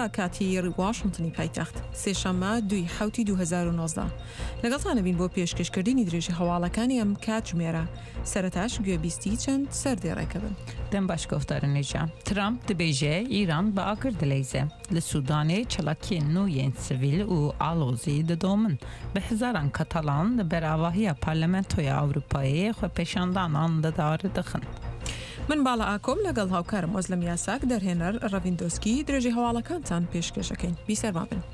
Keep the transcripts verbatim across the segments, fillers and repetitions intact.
لە کاتی واشنتنی پایتەخت سێشەممە دوی حوتی دو هەزار و نۆزدە لەگەڵتانە بین بۆ پێشکەشکردنی درێژی هەواڵەکانی ئەم کاتژمێرە سەرەتاش گوێبیستی چەند سەردێڕێکە بن. دەم باش گفتارنێژە ترامپ دەبێژێ ئیران بە ئاگر دەلەیزێ لە سوودانێ چەلاکیە نوێن سڤیل و ئالۆزی دەدۆمن بە هزاران کەتەڵان لە بەراڤاهیە پارلەمەنتۆیە ئەوروپایە خۆ پێشاندانان دەدارە دەخن. من باڵە ئاکۆم لەگەڵ هاوکارم وەزلەم یاساک دەرهێنەر ڕەڤیندۆسکی درێژی هەواڵەکانتان پێشکەشەکەین بیسەرما بن.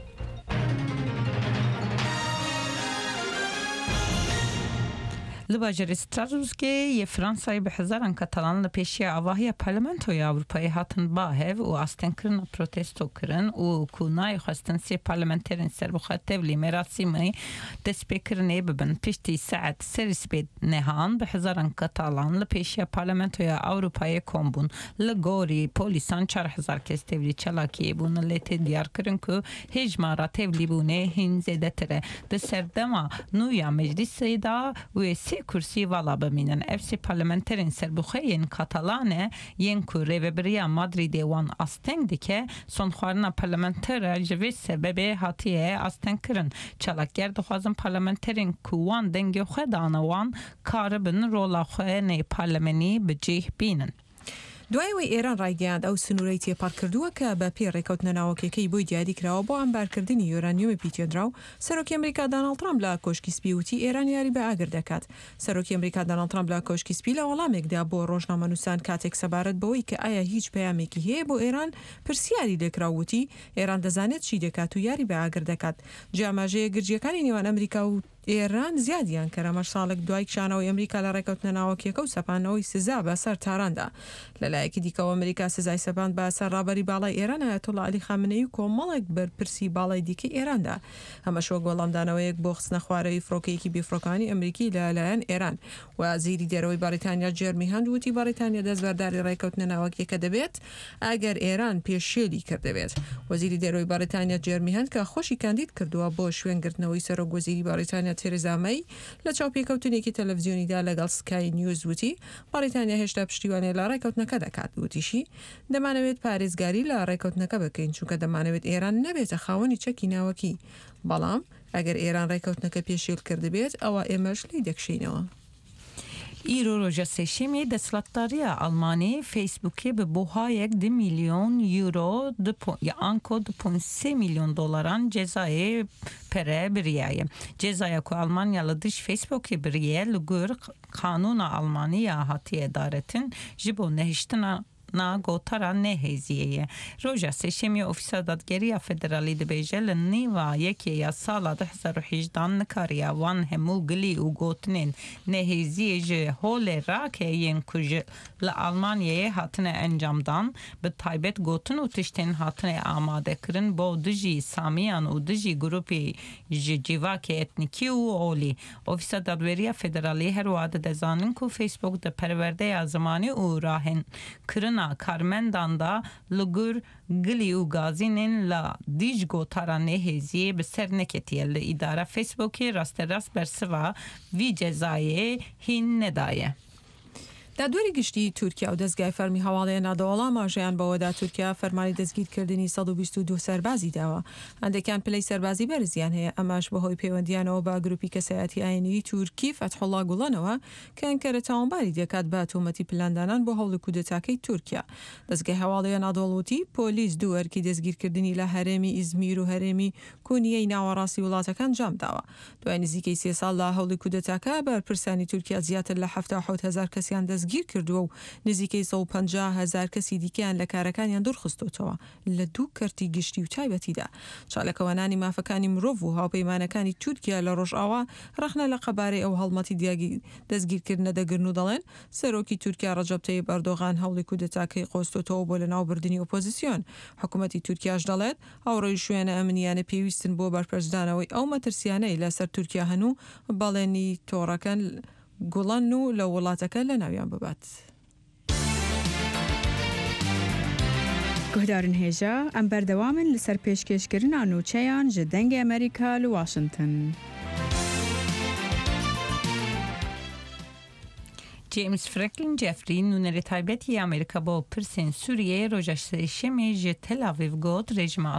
لباجر استراتژی یه فرانسای به هزاران کاتالان لپیشی آواهی پارلمانتوی اروپایی هاتن باهو و آستن کرن پروتستو کرن و کونای خواستن سی پارلمانترین سر بخاطب لی مراسمی دست بکرنه ببن پشتی ساعت سرس بید نهان به هزاران کاتالان لپیشی پارلمانتوی اروپایی کمبون لگوری پولیسان چهار هزار کس تبلی چلاکی بون لیت دیار کرن که هجمارا تبلی بونه هین زیده تره ده سردما نویا مجلس دا و سی kursi vala beminen evsi parlamenterin serbuxeyên Katalane yên ku rêveberiya Madridê wan asteng dike son xwarina parlamenter ji vê sebebê hatiye asteng kirin çalakger dixwazin parlamenterên ku wan dengê xwe dane wan karibin rola xwe nê parlemenî bi cih bînin. دوایەوەی ئێران ڕایگەیاند ئەو سنوورەی تێپەڕ کردووە کە بە پێ ڕێکەوتنە ناوەکیەکەی بۆی دیاری کراوە بۆ ئەمبارکردنی یۆرانیۆمی پیتێدرا و سەرۆکی ئەمریکا داناڵد ترامپ لە کۆشکی سپی وتی ئێران یاری بە ئاگر دەکات. سەرۆکی ئەمریکا داناڵد ترامپ لە کۆشکی سپی لە وەڵامێکدا بۆ ڕۆژنامەنووسان کاتێک سەبارەت بەوەی کە ئایا هیچ پەیامێکی هەیە بۆ ئێران پرسیاری لێکراوتی ئێران دەزانێت چی دەکات و یاری بە ئاگر دەکات. جیاماژەیە گرجیەکانی نێوان ئەمریکا و ئێران زیادیان کەرەمەش ساڵێک دوای کشانەوەی ئەمریکا لە ڕێکەوتنە ناوەکیەکە و سەپانەوەی سزا بەسەر تاراندا. لەلایەکی دیکەوە ئەمریکا سزای سەپاند بەسەر ڕابەری باڵای ئێران ئایەتوڵا عەلی خامنەیی و کۆمەڵێک بەرپرسی باڵای دیکەی ئێراندا. ئەمەشەوە گۆڵامدانەوەیەک بۆ خستنە خوارەوەی فڕۆکەیەکی بێفڕۆکانی ئەمریکی لەلایەن ئێران. وەزیری دەرەوەی بەریتانیا جێرمی هەند وتی بەریتانیا دەستبەرداری ڕێکەوتنە ناوەکیەکە دەبێت ئەگەر ئێران پێشێلی کردبێت. وەزیری دەرەوەی بەریتانیا جێرمی هەند کە خۆشی کاندید کردووە بۆ شوێنگرتنەوەی سەرۆک وەزیری بەریتانیا تێرێزا مەی لە چاوپێکەوتنێکی تەلەڤیزیۆنیدا لەگەڵ سکای نیوز وتی بەریتانیا هێشتا پشتیوانێ لە ڕێکەوتنەکە دەکات. وتیشی دەمانەوێت پارێزگاری لە ڕێکەوتنەکە بکەین چونکە دەمانەوێت ئێران نەبێتە خاوەنی چەکی ناوەکی بەڵام ئەگەر ئێران ڕێکەوتنەکە پێشێل کردبێت ئەوە ئێمەش لی دەکشینەوە. ایرو روژا سشمی دستلاتاری آلمانی فیسبوکی به بوهایک دو میلیون یورو یا آنکو دو پوینت سه میلیون دلاران جزای پره بریه. جزای که آلمانیا لدش فیسبوکی بریه لگر قانون آلمانیا هاتی ادارتن جبو نهشتنا نا گوتارا نهیزیه. روژا سشمی اوفیسا دادگری فدرالی دبیجه لنیوا یکی یا سالا ده هزار و هجده نکاریا وان همو گلی و گوتنین نهیزیه جه هول راکه ین کج لآلمانیه هاتنه انجامدان به تایبت گوتن و تشتین هاتنه آماده کرن با دجی سامیان و دجی گروپی جیواک اتنیکی و اولی. اوفیسا دادگری فدرالی هر واده دزانن که فیسبوک ده پرورده زمانی و راهن کرن کارمندان لگر گلی و گازینن لا دیج گوتارا نهیزی به سر نکتیه لإداره فیسبوکی راست راست برسوا وی جزایه هین ندایه. دادوری گشتی تورکیا و دەستگای فەرمی هەواڵەیە نادەوەڵا ماژەیان بەوەدا تورکیا فەرمانی دەستگیرکردنی سەد و بیست و دوو سەربازی داوە. هەندێکیان پلەی سەربازی بەرزیان هەیە ئەماش بەهۆی پەیوەندیانەوە بە گروپی کەسایەتی ئاینیی تورکی فەتحوڵا گوڵانەوە کە ئەنکەرە تاوانباری دەکات بە تۆمەتی پلاندانان بۆ هەوڵی کودەتاکەی تورکیا. دەستگای هەواڵەیە نادەوڵوتی پۆلیس دوو ئەرکی دەستگیرکردنی لە هەرێمی ئیزمیر و هەرێمی کونیەی ناوەڕاستی وڵاتەکان جام داوە. دوای نزیکەی سێ ساڵ لە هەوڵی کودەتاکە بەرپرسانی تورکیا زیاتر لە هەفتاد و حەوت هەزار کەسیان دەستگیر کردووە و نزیکەی سەد و پەنجا هەزار کەسی دیکەیان لە کارەکانیان دوورخستوتەوە لە دوو کەرتی گشتی و تایبەتیدا. چالاکەوانانی مافەکانی مرۆڤ و هاوپەیمانەکانی تورکیا لە ڕۆژئاوا ڕەخنە لە قەبارەی ئەو هەڵمەتی دیاگی دەستگیرکردنە دەگرن و دەڵێن سەرۆکی تورکیا ڕەجەب تەیب ئەردۆغان هەوڵی کودەتاکەی قۆستۆتەوە بۆ لەناوبردننی ئۆپۆزیسیۆن. حکوومەتی تورکیاش دەڵێت هاوڕێی شوێنە ئەمنیانە پێویستن بۆ بەرپرسدانەوەی ئەو مەترسیانەی لەسەر تورکیا هەن و بەڵێنی تۆڕەکەن گوڵان و لە وڵاتەکە لە ناویان ببات. گهدارن هێژە ئەم بەردەوامن لەسەر پێشکەشکردنا نوچەیان ji dengê ئەمریکا li Washington. جیمز فرانکلین جفری نونری تایبەتی ئەمریکا بۆ پرسین سووریێ ڕۆژە سێشەمێ ji تەل ئاڤیڤ گوت رێژما